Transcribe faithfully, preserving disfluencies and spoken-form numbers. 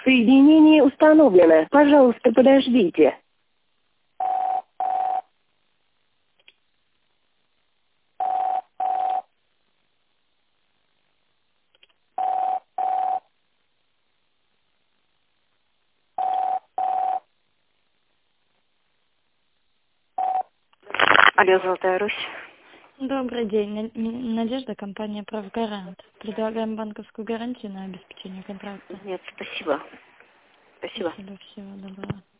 Соединение установлено. Пожалуйста, подождите. Алло, Золотая Русь. Добрый день. На- м, Надежда, компания «Правгарант». Предлагаем банковскую гарантию на обеспечение контракта. Нет, спасибо. Спасибо. Спасибо, всего доброго.